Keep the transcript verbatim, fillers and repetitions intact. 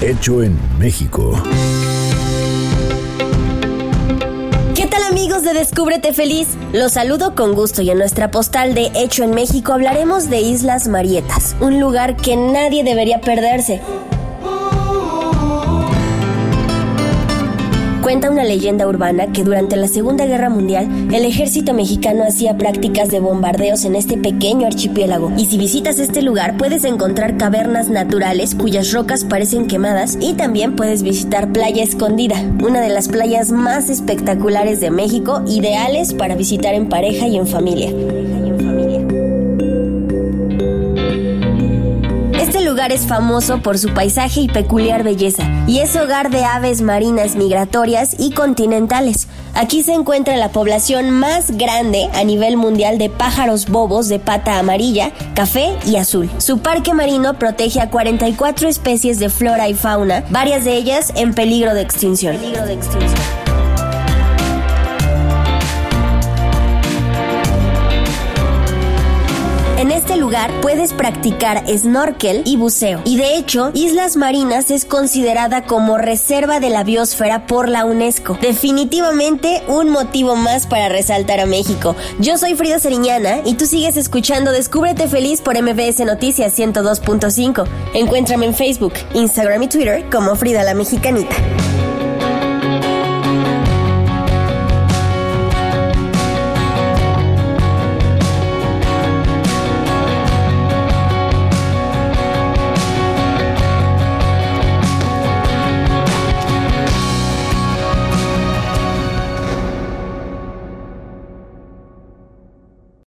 Hecho en México. ¿Qué tal, amigos de Descúbrete Feliz? Los saludo con gusto y en nuestra postal de Hecho en México hablaremos de Islas Marietas, un lugar que nadie debería perderse. Cuenta una leyenda urbana que durante la Segunda Guerra Mundial el ejército mexicano hacía prácticas de bombardeos en este pequeño archipiélago, y si visitas este lugar puedes encontrar cavernas naturales cuyas rocas parecen quemadas, y también puedes visitar Playa Escondida, una de las playas más espectaculares de México, ideales para visitar en pareja y en familia. Este lugar es famoso por su paisaje y peculiar belleza, y es hogar de aves marinas migratorias y continentales. Aquí se encuentra la población más grande a nivel mundial de pájaros bobos de pata amarilla, café y azul. Su parque marino protege a cuarenta y cuatro especies de flora y fauna, varias de ellas en peligro de extinción. Peligro de extinción. En este lugar puedes practicar snorkel y buceo, y de hecho, Islas Marinas es considerada como reserva de la biosfera por la UNESCO. Definitivamente un motivo más para resaltar a México. Yo soy Frida Sariñana y tú sigues escuchando Descúbrete Feliz por M B S Noticias ciento dos punto cinco. Encuéntrame en Facebook, Instagram y Twitter como Frida la Mexicanita.